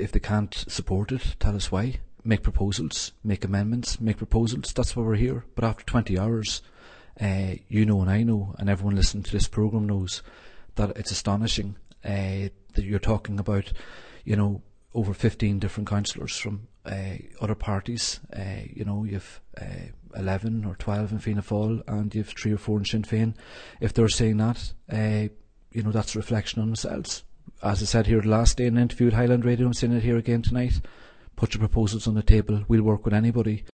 if they can't support it, tell us why. Make proposals, make amendments, make proposals. That's why we're here. But after 20 hours, you know and I know, and everyone listening to this programme knows, that it's astonishing that you're talking about, over 15 different councillors from other parties. You've 11 or 12 in Fianna Fáil, and you've 3 or 4 in Sinn Féin. If they're saying that, that's a reflection on themselves. As I said here the last day in an interview at Highland Radio, I'm saying it here again tonight. Put your proposals on the table. We'll work with anybody.